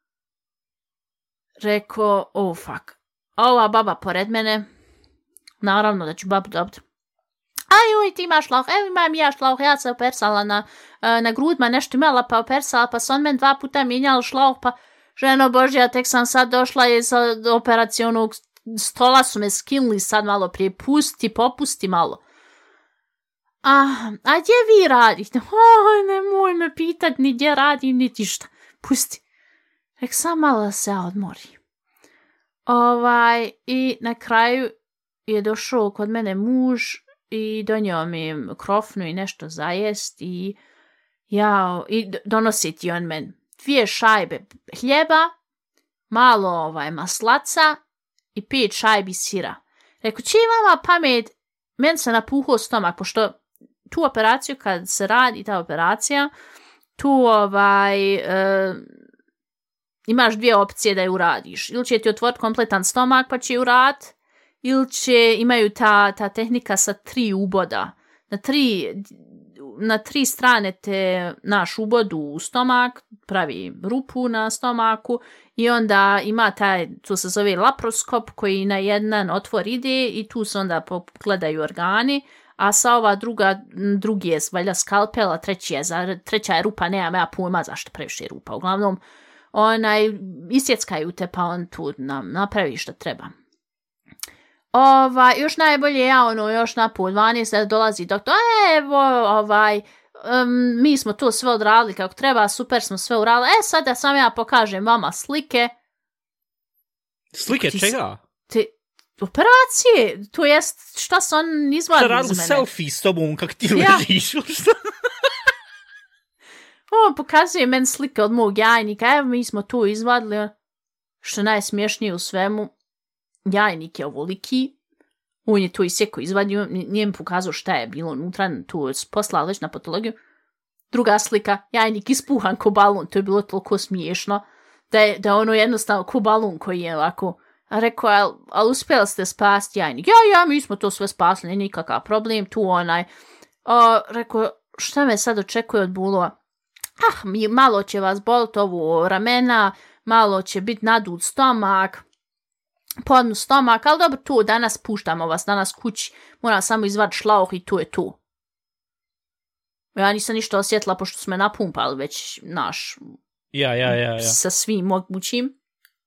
Reko, oh, fuck. Ova baba pored mene, naravno da ću babu dobiti. Aj, uj, ti imaš šlauh, evo imam ja šlauh, ja se opersala na, na grudma, nešto imala pa opersala, pa sam men dva puta mijenjala šlauh, pa ženo Božja, tek sam sad došla iz operacionog stola, su me skinuli sad malo prije, pusti, popusti malo. A, a gdje vi radite? Oj, nemoj me pitat ni gdje radim, niti šta. Pusti. Rek sam malo se odmori. Ovaj, i na kraju je došao kod mene muž i donio mi krofnu i nešto za jest i ja, i donosi ti on meni dvije šajbe hljeba, malo ovaj maslaca i pet šajbi sira. Rekao, či vama pamet, meni se napuhao stomak, pošto tu operaciju kad se radi ta operacija, tu ovaj e, imaš dvije opcije da je uradiš. Ili će ti otvoriti kompletan stomak pa će je urat, ili će imaju ta, ta tehnika sa tri uboda. Na tri, na tri strane te naš ubodu u stomak, pravi rupu na stomaku i onda ima taj, tu se zove laparoskop koji na jedan otvor ide i tu se onda pogledaju organi, a sa ova druga, drugi je valjda skalpel, a treći je, treća je rupa, nemam ja pojma zašto previše rupa. Uglavnom, onaj, isjeckaju te pa on tu nam napravi što treba. Ovaj, još najbolje ja, ono, još na pol dvanaest dolazi doktor, evo, ovaj, um, mi smo to sve odradili kako treba, super smo sve uradili, e, sad da sam ja pokažem vama slike. Slike ti, čega? Ti, operacije, to jest šta se on izvadi iz mene. Šta radu selfie s tobom kak ti ja. ležiš, šta? On pokazuje meni slike od mog jajnika, evo mi smo to izvadili, što najsmiješnije u svemu, jajnik je ovoliki, on je to isjeko izvadio, nije mi pokazao šta je bilo unutra, tu je poslala već na patologiju. Druga slika, jajnik ispuhan ko balon, to je bilo toliko smiješno, da je, da je ono jednostavno ko balon koji je ovako, a rekao, ali al uspjeli ste spasti jajnik? Ja, ja, mi smo to sve spasili, nikakav problem, tu onaj. A, rekao, šta me sad očekuje od bulova? Ah, mi, malo će vas boliti ovo ramena, malo će biti nadut stomak, podnu stomak, ali dobro, tu danas puštamo vas, danas kući, moram samo izvaditi šlauh i tu je tu. Ja nisam ništa osjetila, pošto smo napumpali već naš, ja, ja, ja, ja. sa svim mogućim.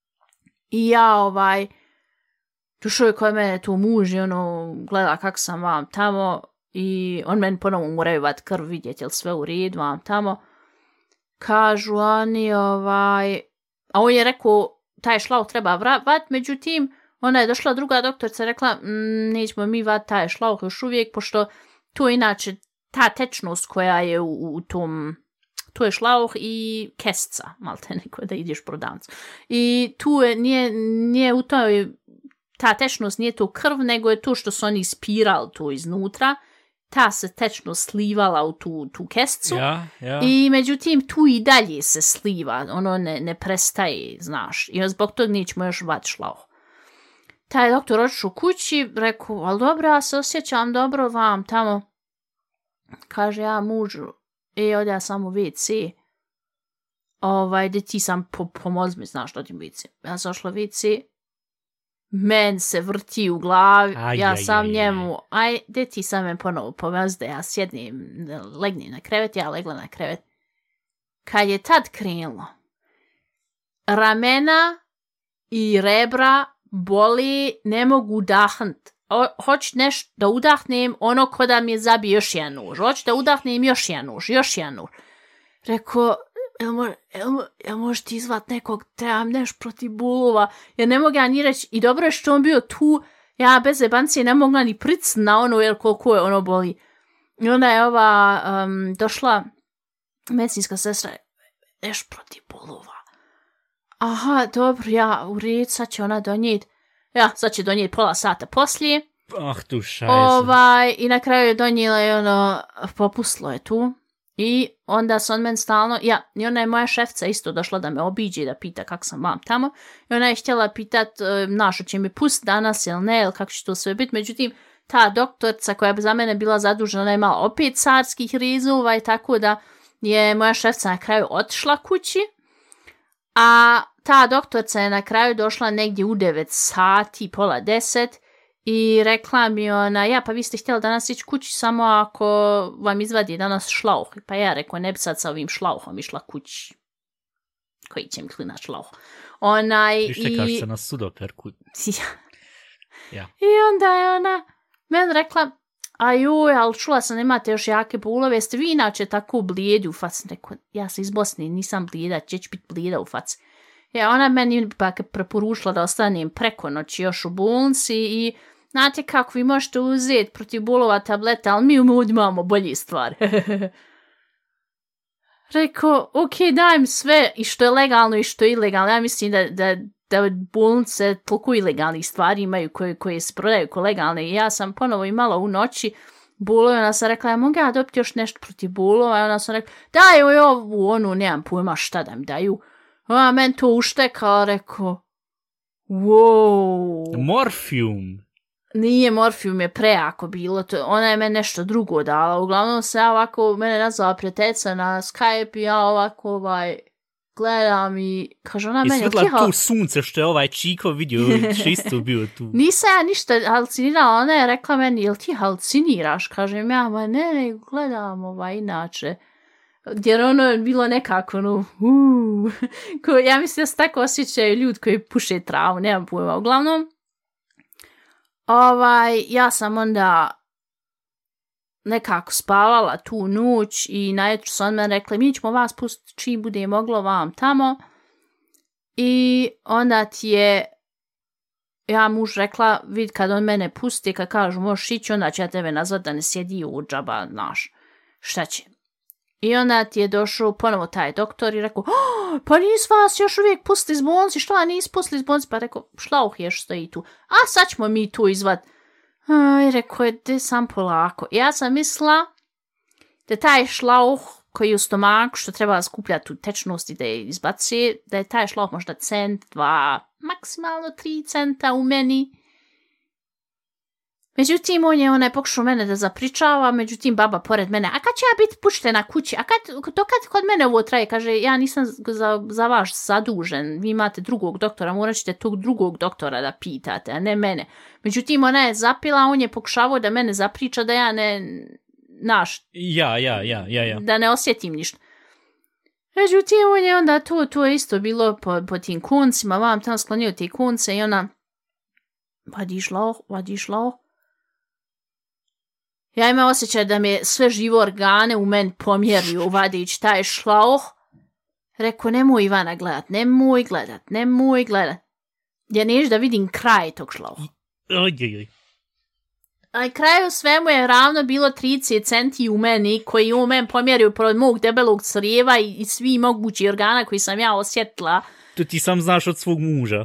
I ja, ovaj, došao je kod mene tu muž i ono, gleda kak sam vam tamo i on meni ponovno moraju vat krv vidjeti, jel sve u redu vam tamo. Kažu oni, ovaj, a on je rekao, taj šlauh treba vat, međutim, ona je došla druga doktorica, rekla, mm, nećemo mi vat taj šlauh još uvijek, pošto tu inače ta tečnost koja je u, u tom, tu je šlauh i kesca, malte neko da ideš prodavnicu. I tu je, nije, nije u toj, ta tečnost nije to krv, nego je to što su oni ispirali tu iznutra, ta se tečnost slivala u tu, tu kescu ja, ja. I međutim tu i dalje se sliva, ono ne, ne prestaje, znaš, i zbog toga nećemo još vat šlauh. Taj doktor otišao kući, rekao, ali dobro, ja se osjećam dobro vam tamo. Kaže, ja mužu, e, ode ja sam u ve ce, ovaj, gdje ti sam po, pomoz mi, znaš, odim u ve ce. Ja sam ošla u ve ce, men se vrti u glavi, aj, ja sam aj, njemu, aj, gdje ti sam men ponovo pomoz da ja sjednem, legnem na krevet, ja legla na krevet. Kad je tad krenulo, ramena i rebra boli, ne mogu udahnut. Hoću nešto da udahnem, ono ko da mi je zabio još jedan nož. Hoću da udahnem još jedan nož, još jedan nož. Rekao, jel, mo, jel, jel možeš ti izvat nekog, trebam nešto protiv bulova. Ja ne mogu ja ni reći, i dobro je što on bio tu, ja bez jebancije ne mogla ni pric na ono, jer koliko je ono boli. I onda je ova um, došla medicinska sestra, nešto protiv bulova. Aha, dobro, ja u red, sad će ona donijeti. Ja, sad će donijeti pola sata poslije. Ah, tu šajze. Ovaj, i na kraju je donijela i ono, popuslo je tu. I onda se on meni stalno, ja, i ona je moja šefca isto došla da me obiđe i da pita kako sam vam tamo. I ona je htjela pitat, našo će mi pust danas ili ne, ili kako će to sve biti. Međutim, ta doktorca koja bi za mene bila zadužena, ona je imala opet carskih rezova i tako da je moja šefca na kraju otišla kući. A ta doktorca je na kraju došla negdje u devet sati, pola deset. I rekla mi ona, ja pa vi ste htjeli danas ići kući samo ako vam izvadi danas šlauh. Pa ja rekao, ne bi sad sa ovim šlauhom išla kući. Koji će mi klinač šlauh. Onaj, Vište i... kaže se na sudoperku. Ja. Ja. I onda je ona meni rekla, a joj, ali čula sam, imate još jake bulove, jeste vi inače tako blijedi u faci? Rekao, ja sam iz Bosne, nisam blijeda, će biti blijeda u faci. Ja, ona meni pak preporučila da ostanem preko noći još u bolnici i znate kako, vi možete uzeti protiv bulova tableta, ali mi u imamo bolje stvari. Rekao, ok, daj mi sve i što je legalno i što je ilegalno. Ja mislim da, da, da bolnice toliko ilegalnih stvari imaju koje, koje se prodaju ko legalne. I ja sam ponovo imala u noći bulove, ona sam rekla, ja mogu ja dobiti još nešto protiv bulova? I ona sam rekla, daj joj ovu, onu, nemam pojma šta da mi daju. A men to uštekala, rekao, wow. Morfium. Nije morfium, je prejako bilo, to, ona je meni nešto drugo dala. Uglavnom se ja ovako, mene nazvala prijateljica na Skype i ja ovako ovaj, gledam i kaže ona I meni... I svetla hal... tu sunce što je ovaj Čiko vidio, što isto bio tu. Nisam ja ništa halucinirala, ona je rekla meni, jel ti haluciniraš? Kažem ja, ma ne, ne, gledam ovaj inače. Jer ono je bilo nekako, no, uh, ko, ja mislim da se tako osjećaju ljudi koji puše travu, nemam pojma. Uglavnom, ovaj, ja sam onda nekako spavala tu noć i najutro su on meni rekli, mi ćemo vas pustiti čim bude moglo vam tamo. I onda ti je, ja muž rekla, vid kad on mene pusti, kad kažu možeš ići, onda će ja tebe nazvat da ne sjedi u džaba, znaš, šta će. I onda ti je došao ponovo taj doktor i rekao, oh, pa nis vas još uvijek pustili iz bolnici, što nis pustili iz bolnici? Pa rekao, šlauh je što stoji tu. A sad ćemo mi tu izvad. I rekao je, de sam polako. Ja sam mislila da taj šlauh koji je u stomaku, što treba skupljati u tečnosti da je izbaci, da je taj šlauh možda cent, dva, maksimalno tri centa u meni. Međutim, on je, ona je pokušao mene da zapričava, međutim, baba pored mene, a kad će ja biti puštena kući? A kad, to kad kod mene ovo traje? Kaže, ja nisam za, za vaš zadužen, vi imate drugog doktora, morat ćete tog drugog doktora da pitate, a ne mene. Međutim, ona je zapila, on je pokušavao da mene zapriča, da ja ne, naš, ja, ja, ja, ja, ja. da ne osjetim ništa. Međutim, on je onda to, to je isto bilo po, po tim kuncima, vam tam sklonio te kunce i ona, vadi šlauh, vadi šlauh. Ja imam osjećaj da mi sve živo organe u meni pomjeruju vadići taj šlauh. Rekao, nemoj Ivana gledat, nemoj gledat, nemoj gledat. Ja neš da vidim kraj tog šlauha. Ojoj. A kraju svemu je ravno bilo trideset centi u meni, koji u meni pomjeruju pored mog debelog crijeva i, i svi mogući organa koji sam ja osjetila. To ti sam znaš od svog muža.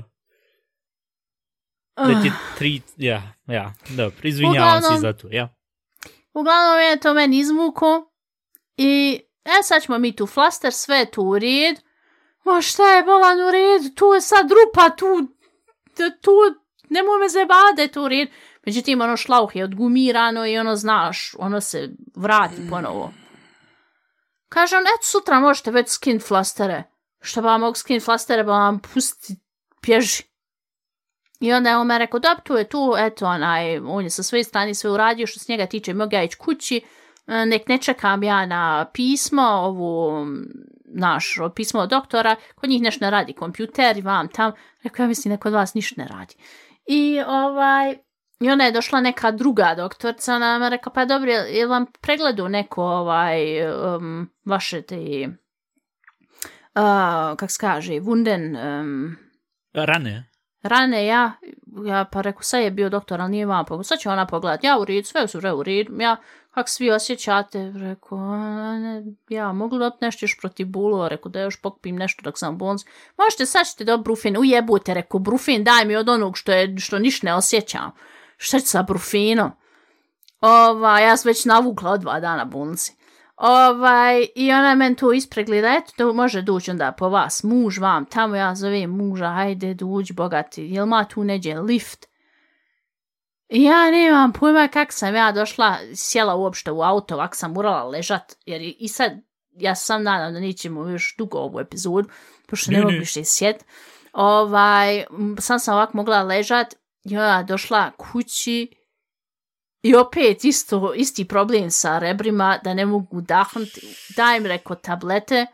Da ti tri... Ja, ja, dobro, izvinjavam se za to, ja. Uglavnom je to meni izvuko i e, sad ćemo mi tu flaster, sve je tu u red. Ma šta je bolan u red? Tu je sad rupa, tu, tu, nemoj me zebati da je tu u red. Međutim, ono šlauh je odgumirano i ono, znaš, ono se vrati ponovo. Kaže on, eto sutra možete već skin flastere. Šta ba mogu skin flastere, ba vam pusti pježi. I onda je on me rekao, da, tu je tu, eto, onaj, on je sa svoje strane sve uradio, što s njega tiče, mogu ja ići kući, nek ne čekam ja na pismo, ovu, naš, pismo od doktora, kod njih nešto ne radi kompjuter i vam tam, rekao, ja mislim, neko od vas ništa ne radi. I, ovaj, i onda je došla neka druga doktorca, ona me rekao, pa dobro, je vam pregledu neko, ovaj, um, vaše te, uh, kak se kaže, wunden, um, rane. Rane, ja, ja pa reku, sad je bio doktor, ali nije vam pogledati, sad će ona pogledati, ja u red, sve su u red, ja, kak svi osjećate, reku, ne, ja, mogu da nešto još protiv bulova, reku, da još pokupim nešto dok sam u bolnici, možete, sad ćete do brufen, ujebute, reku, brufen, daj mi od onog što je, što ništa ne osjećam, šta ću sa brufenom? Ovaj, ja sam već navukla od dva dana bolnici. Ovaj, i ona meni to ispregleda, eto, to može doći onda po vas, muž vam, tamo ja zovem muža, hajde, dođi, bogati, jel ma tu neđe lift? I ja nemam pojma kak sam ja došla, sjela uopšte u auto, ovak sam morala ležat, jer i sad, ja sam nadam da nećemo još dugo ovu epizodu, pošto ne, ne mogu više sjet. Ovaj, sam sam ovak mogla ležat, ja došla kući, i opet isto, isti problem sa rebrima, da ne mogu dahnuti, daj im reko tablete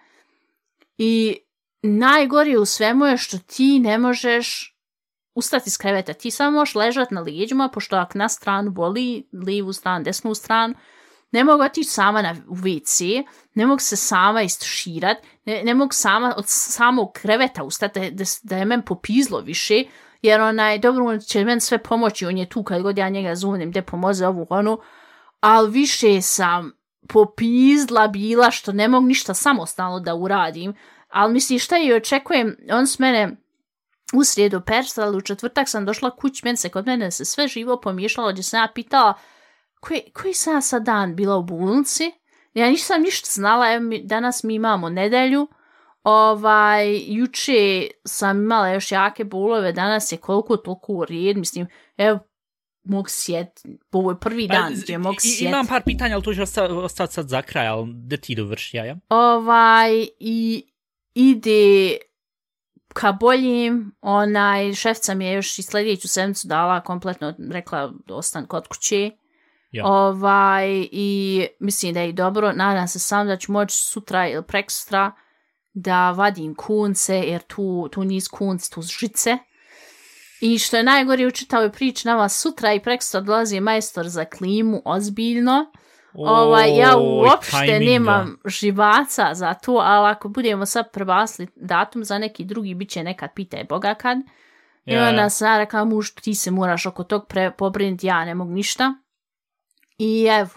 i najgore u svemu je što ti ne možeš ustati s kreveta, ti samo možeš ležati na lijeđima, pošto ako na stranu boli, lijevu stranu, desnu stranu, ne mogu otići sama na u ve ce, ne mogu se sama istuširat, ne, ne mogu sama od samog kreveta ustati, da, da je men popizlo više, jer onaj, dobro, on će meni sve pomoći, on je tu kad god ja njega zovem, gdje pomoze ovu onu, ali više sam popizla bila što ne mogu ništa samostalno da uradim, ali mislim šta i očekujem, on s mene u srijedu perstali, u četvrtak sam došla kuć, meni se kod mene se sve živo pomiješalo, gdje sam ja pitala koji, koji sam ja sad dan bila u bolnici, ja nisam ništa znala, evo mi, danas mi imamo nedelju, Ovaj, juče sam imala još jake bolove, danas je koliko toliko u red, mislim, evo, mogu sjet, ovo je prvi dan gdje mogu sjet. Imam par pitanja, ali to ću ostati sad za kraj, ali da ti dovrši, ja, ja? Ovaj, i ide ka boljim, onaj, šefca mi je još i sljedeću sedmicu dala, kompletno rekla ostan kod kuće. Ja. Ovaj, i mislim da je dobro, nadam se sam da ću moći sutra ili prekosutra da vadim kunce, jer tu, tu niz kunc, tu žice. I što je najgore u čitavoj priči, nama sutra i prekosutra dolazi majstor za klimu, ozbiljno. O, ovaj, ja uopšte tajminga. Nemam živaca za to, ali ako budemo sad prebasli datum za neki drugi, bit će nekad pitaj Boga kad. I yeah. onda sam rekla, muž, ti se moraš oko tog pre- pobrinuti, ja ne mogu ništa. I evo,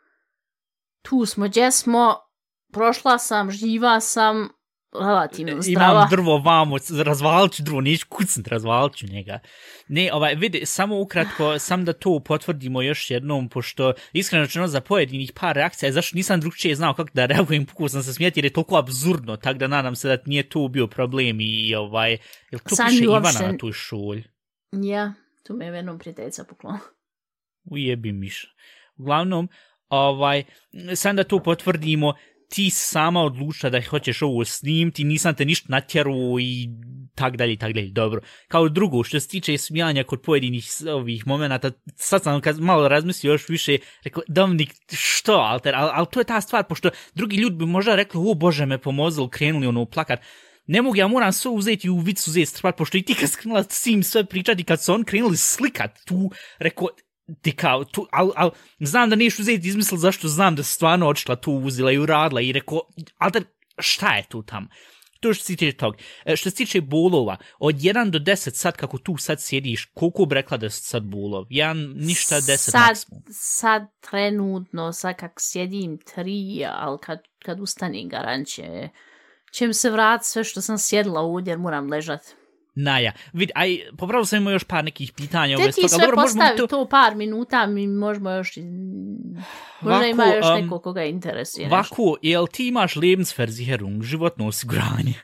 tu smo, gdje smo, prošla sam, živa sam, relativno zdrava. Imam drvo vamo, razvalit ću drvo, neću kucnut, razvalit ću njega. Ne, ovaj, vidi, samo ukratko, sam da to potvrdimo još jednom, pošto iskreno rečeno za pojedinih par reakcija, zašto nisam drugčije znao kako da reagujem, pukao sam se smijeti jer je toliko absurdno, tako da nadam se da nije tu bio problem i ovaj, jel to sam piše Ivana uopšte... na tu šulj? Ja, tu me je jednom prijateljica poklonila. Ujebi miša. Uglavnom, ovaj, sam da to potvrdimo, ti sama odlučila da hoćeš ovo snimiti, nisam te ništa natjeru i tak dalje, tak dalje, dobro. Kao drugo, što se tiče smijanja kod pojedinih ovih momenata, sad sam kad malo razmislio još više, rekao, Dominik, što, Alter, ali al to je ta stvar, pošto drugi ljudi bi možda rekli, o Bože, me pomozili, krenuli ono plakat. Ne mogu, ja moram sve uzeti u vic uzeti stvar, pošto i ti kad skrenula s tim sve pričati, kad su on krenuli slikat tu, rekao, ti kao, tu, al, al, znam da neš uzeti izmisli zašto znam da se stvarno odšla tu uzela i uradila i rekao, Alter, šta je tu tam? To što se tiče tog. Što se tiče bolova, od jedan do deset sad kako tu sad sjediš, koliko bi rekla da se sad bolov? jedan, ništa, deset sad, maksimum. Sad trenutno, sad kak sjedim tri, ali kad, kad ustanem garanće, će mi se vratiti sve što sam sjedila ovdje jer moram ležati. Naja, vid, aj, popravo sam imao još par nekih pitanja. Te ti sve postavi to... to par minuta, mi možemo još, možda vaku, ima još neko koga interesuje. Vaku, jel ti imaš Lebensversicherung, životno osiguranje?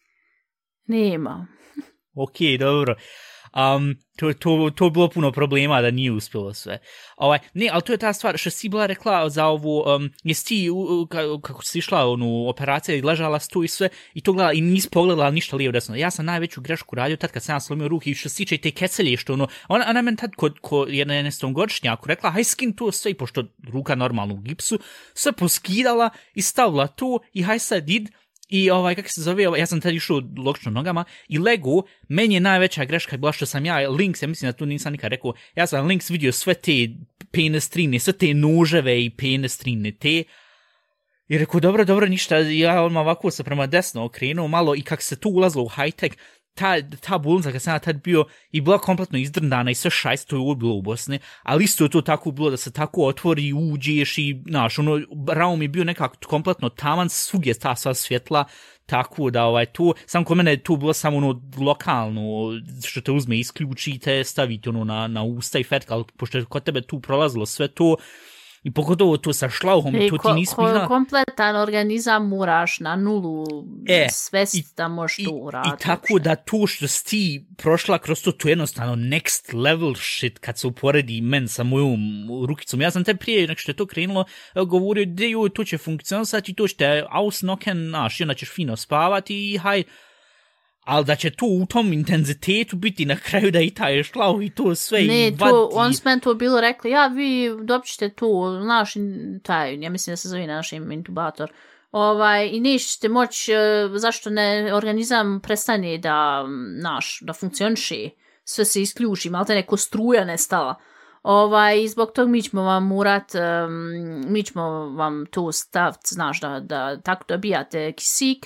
Nema. Ok, dobro. Um, to, to, to je bilo puno problema da nije uspjelo sve. Ovaj, ne, ali to je ta stvar što si bila rekla za ovu, um, jesi ti, uh, kako si išla onu operaciju i ležala si tu i sve, i to gledala i nisi pogledala ništa lijevo desno. Ja sam najveću grešku radio tad kad sam ja slomio ruke i što se tiče te kecelje, što ono, ona, ona meni tad kod, kod jedna jedanestogodišnjaku rekla, haj skin tu sve, i pošto ruka normalno u gipsu, sve poskidala i stavila tu i haj sad id. I ovaj, kako se zove, ja sam tad išao logično nogama i legu, meni je najveća greška bila što sam ja Links, ja mislim da tu nisam nikad rekao, ja sam Links vidio sve te penestrine, sve te noževe i penestrine te. I rekao, dobro, dobro, ništa, ja odmah ovako se prema desno okrenuo malo i kako se tu ulazilo u high-tech, ta, ta bolnica kad sam ja tad bio i bila kompletno izdrndana i sve šajst, to je ovo bilo u Bosni, ali isto je to tako bilo da se tako otvori i uđeš i, znaš, ono, raum je bio nekako kompletno taman, svugdje ta sva svjetla, tako da, ovaj, to, sam kod mene je to bilo samo ono lokalno, što te uzme, isključite, stavite ono na, na usta i fetka, ali pošto je kod tebe tu prolazilo sve to, i pogotovo to sa šlauhom, I to ko, ti nisi ko, bila... kompletan organizam muraš na nulu e, svest da možeš i, to uraditi. I tako da to što si ti prošla kroz to, to je jednostavno next level shit kad se uporedi men sa mojom rukicom. Ja sam te prije, nek što je to krenulo, govorio da joj, to će funkcionisati, to ćete ausnoken, naš, i onda ćeš fino spavati i haj, ali da će to u tom intenzitetu biti na kraju da i taj šlau i to sve ne, i to, vati. on s meni to bilo rekli, ja vi dobit ćete tu naš, taj, ja mislim da se zove naš intubator, ovaj, i nećete moći, zašto ne organizam prestane da, naš, da funkcioniše, sve se isključi, malo te neko struja nestala. Ovaj, zbog tog mi ćemo vam morat, um, mi ćemo vam tu staviti, znaš, da, da tako dobijate kisik,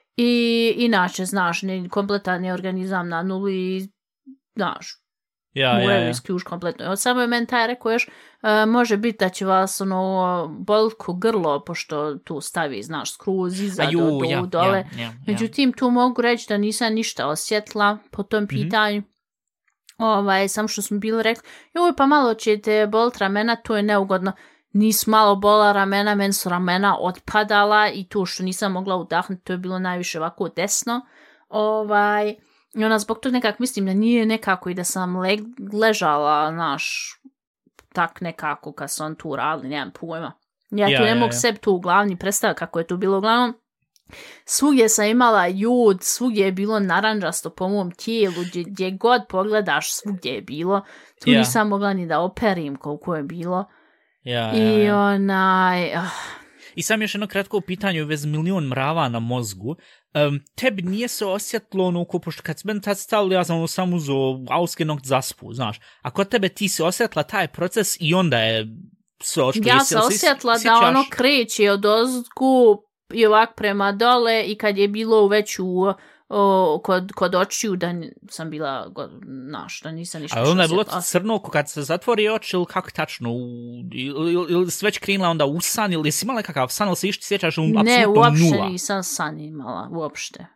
i inače, znaš, ne, kompletan je organizam na nulu i, znaš, ja, moraju ja, ja. isključ kompletno. Od samo je meni taj rekao još, uh, može biti da će vas ono bolko grlo, pošto tu stavi, znaš, skroz iza A ju, do, do ja, dole. ja, ja, Međutim, tu mogu reći da nisam ništa osjetila po tom pitanju. Mm-hmm. Ovaj, sam što smo bili rekli, joj, pa malo ćete bolit ramena, to je neugodno. Nis malo bola ramena, meni su ramena otpadala i to što nisam mogla udahnuti, to je bilo najviše ovako desno. Ovaj, i ona zbog toga nekako mislim da nije nekako i da sam le, ležala, naš, tak nekako kad sam tu radili, nemam pojma. Ja, ja tu ne ja, mogu ja. sebi tu u glavni predstaviti kako je to bilo. Uglavnom, svugdje sam imala jod, svugdje je bilo naranđasto po mom tijelu, gdje, gdje god pogledaš, svugdje je bilo. Tu ja. nisam mogla ni da operim koliko je bilo. Ja, I ja, ja. onaj... Uh. I sam još jedno kratko pitanje u vezi milion mrava na mozgu. Um, tebi nije se osjetilo ono, ko, pošto kad sam tad stavili, ja sam ono sam uzo auske nokt zaspu, znaš. A kod tebe ti se osjetila taj proces i onda je sve očito... Ja sam osjetila da ono kreće od ozgu i ovak prema dole i kad je bilo već u... O, kod, kod očiju da sam bila, naš, da nisam ništa osjetila. A onda je bilo crno kad se zatvori oči ili kako tačno? Ili, ili, ili si već krenula onda u san ili si imala kakav san ili si išti sjećaš um, ne, apsolutno nula? Ne, uopšte nisam san imala, uopšte.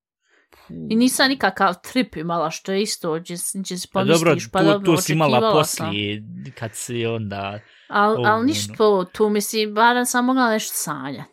I nisam nikakav trip imala, što je isto, gdje se pomisliš, pa dobro, to si imala poslije, kad si onda... Al, al ništa to, tu mislim, barem sam mogla nešto sanjati.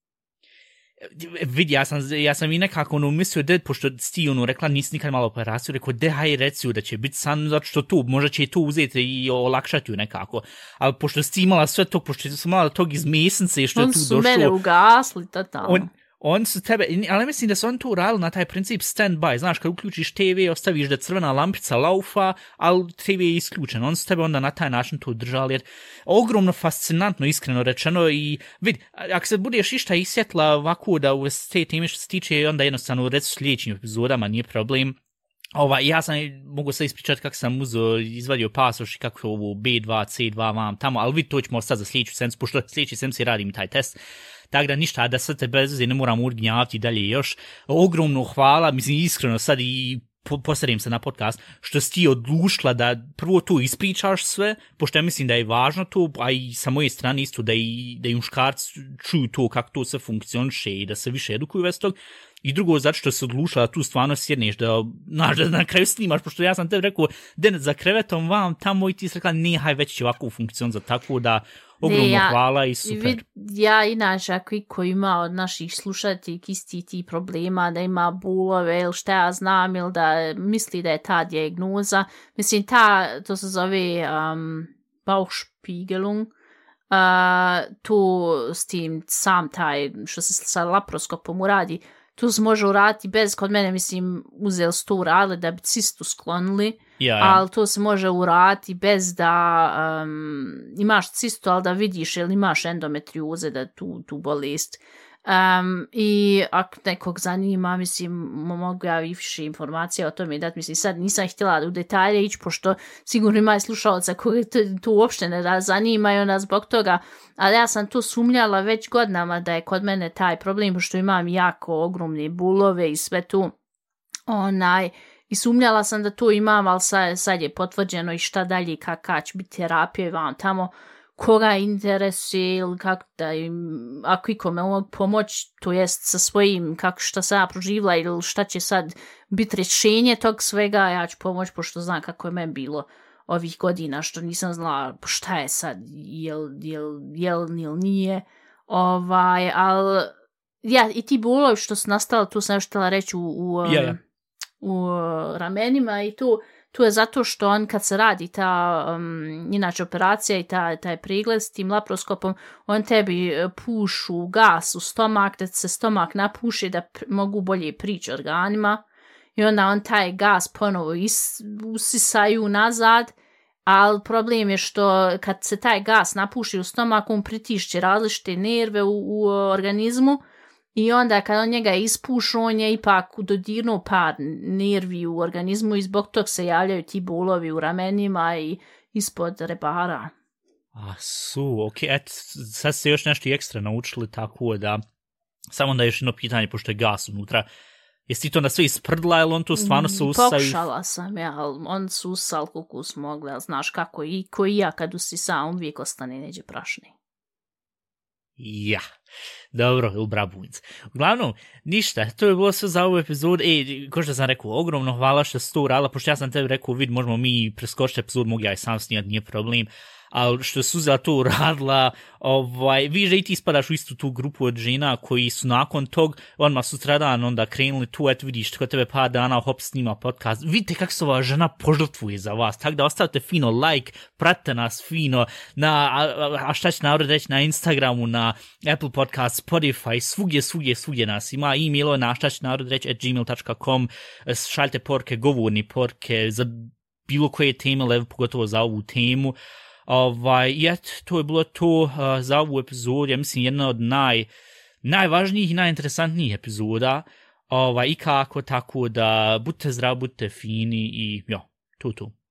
Vidi, ja sam, ja sam i nekako ono mislio da, pošto ti ono rekla nisi nikad malo operaciju, rekao de haj reci da će biti san, zato što tu, možda će i to uzeti i olakšati ju nekako, ali pošto si imala sve to, pošto sam imala tog iz mesence i što on je tu došlo... On su mene ugasli, totalno. On, on su tebe, ali mislim da su on tu uradili na taj princip stand-by, znaš, kad uključiš te ve, ostaviš da crvena lampica laufa, ali te ve je isključen, on su tebe onda na taj način tu držali, jer ogromno fascinantno, iskreno rečeno i vidi, ako se budeš išta isjetla ovako da u te teme što se tiče, onda jednostavno reći u sljedećim epizodama, nije problem. Ova, ja sam, mogu se ispričati kako sam uzeo, izvadio pasoš i kako ovo be dva, ce dva vam tamo, ali vidi, to ćemo ostati za sljedeću sedmicu, pošto sljedeći sedmici radim taj test. Tako da ništa, da sad te bez veze ne moram urgnjavati dalje još. Ogromno hvala, mislim iskreno sad i po, posadim se na podcast, što si ti odlučila da prvo tu ispričaš sve, pošto ja mislim da je važno to, a i sa moje strane isto da i, da i muškarci čuju to kako to sve funkcioniše i da se više edukuju već tog. I drugo, zato što se odlučila da tu stvarno sjedneš, da, znaš, da na kraju snimaš, pošto ja sam tebi rekao, den za krevetom vam tamo i ti si rekla, ne, haj, već će ovako funkcionati, tako da ogromno ja, hvala i super. Vid, ja inače, ako iko ima od naših slušatelji isti ti problema, da ima bulove ili šta ja znam, ili da misli da je ta dijagnoza, mislim, ta, to se zove um, Bauchspiegelung, uh, tu s tim sam taj, što se sa laparoskopom uradi, tu se može uraditi bez, kod mene, mislim, uzeli su to uradili da bi cistu sklonili, ja, ja. ali to se može uraditi bez da um, imaš cistu, ali da vidiš ili imaš endometrioze, da tu, tu bolest. Um, I ako nekog zanima, mislim, mogu ja i više informacija o tome dati, mislim, sad nisam htjela u detalje ići, pošto sigurno ima i slušalca koji tu uopšte ne zanimaju onda zbog toga, ali ja sam tu sumnjala već godinama da je kod mene taj problem, pošto imam jako ogromne bulove i sve tu. onaj, i sumnjala sam da to imam, ali sad, sad je potvrđeno i šta dalje, kakva će biti terapija i vam tamo, koga interesuje ili kako da im, ako ikome mogu pomoći, to jest sa svojim, kako šta se ja proživla ili šta će sad biti rješenje tog svega, ja ću pomoći, pošto znam kako je meni bilo ovih godina, što nisam znala šta je sad, jel, jel, jel, jel nije, ovaj, ali, ja, i ti bolovi što su nastali, tu sam još htjela reći u, u, yeah, yeah. u ramenima i tu, tu je zato što on kad se radi ta, um, inače operacija i ta, taj pregled s tim laparoskopom, on tebi pušu gas u stomak, da se stomak napuši, da pr- mogu bolje prići organima i onda on taj gas ponovo is, usisaju nazad, ali problem je što kad se taj gas napuši u stomaku, on pritišće različite nerve u, u organizmu i onda kad on njega ispušu, on je ipak dodirnuo par nervi u organizmu i zbog tog se javljaju ti bolovi u ramenima i ispod rebara. A su, ok, et, sad ste još nešto ekstra naučili, tako da, samo da je još jedno pitanje, pošto je gas unutra, jesi ti to na sve isprdla, ili on to stvarno se usao? Pokušala sam, ja, ali on se usal koliko smo mogli, ali znaš kako i ko i ja kad usisam, uvijek ostane neđe prašni. Ja, dobro, ili brabunic. Uglavnom, ništa, to je bilo sve za ovu epizodu. E, ko što sam rekao, ogromno hvala što si to uradila, pošto ja sam tebi rekao, vid, možemo mi preskočiti epizod, mogu ja i sam snijati, nije problem. Ali što je Suzela to uradila, ovaj, vidiš da i ti spadaš u istu tu grupu od žena koji su nakon tog, odmah sutradan onda krenuli tu, eto vidiš, kod tebe par dana hop snima podcast, vidite kako se ova žena požrtvuje za vas, tako da ostavite fino like, pratite nas fino, na, a, a šta će narod reći, na Instagramu, na Apple Podcast, Spotify, svugdje, svugdje, svugdje nas ima, e-mailo na šta će narod reći at gmail dot com, šaljte porke, govorni porke, za bilo koje teme, levo pogotovo za ovu temu. Ovaj, i et, to je bilo to uh, za ovu epizodu, ja mislim jedna od naj, najvažnijih i najinteresantnijih epizoda, ovaj, i kako, tako da budite zdravi, budite fini i jo, to to.